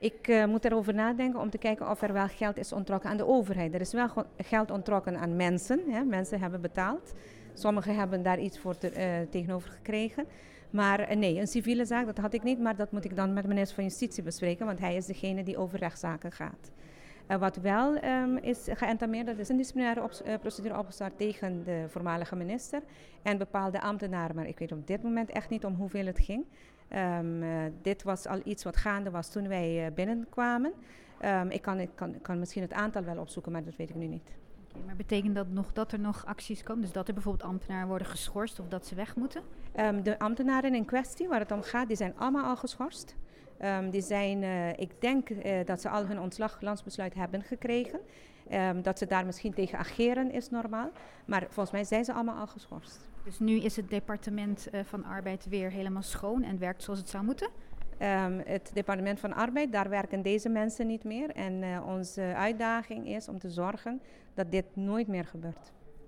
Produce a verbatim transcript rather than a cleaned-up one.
Ik uh, moet erover nadenken om te kijken of er wel geld is onttrokken aan de overheid. Er is wel geld onttrokken aan mensen. Hè. Mensen hebben betaald. Sommigen hebben daar iets voor te, uh, tegenover gekregen. Maar uh, nee, een civiele zaak, dat had ik niet. Maar dat moet ik dan met de minister van Justitie bespreken. Want hij is degene die over rechtszaken gaat. Uh, wat wel um, is geëntameerd, dat is een disciplinaire op, uh, procedure opgestart tegen de voormalige minister en bepaalde ambtenaren. Maar ik weet op dit moment echt niet om hoeveel het ging. Um, uh, dit was al iets wat gaande was toen wij uh, binnenkwamen. Um, ik, kan, ik, kan, ik kan misschien het aantal wel opzoeken, maar dat weet ik nu niet. Okay, maar betekent dat nog dat er nog acties komen? Dus dat er bijvoorbeeld ambtenaren worden geschorst of dat ze weg moeten? Um, de ambtenaren in kwestie waar het om gaat, die zijn allemaal al geschorst. Um, die zijn, uh, ik denk uh, dat ze al hun ontslaglandsbesluit hebben gekregen. Um, dat ze daar misschien tegen ageren is normaal. Maar volgens mij zijn ze allemaal al geschorst. Dus nu is het departement uh, van Arbeid weer helemaal schoon en werkt zoals het zou moeten? Um, het departement van Arbeid, daar werken deze mensen niet meer. En uh, onze uitdaging is om te zorgen dat dit nooit meer gebeurt.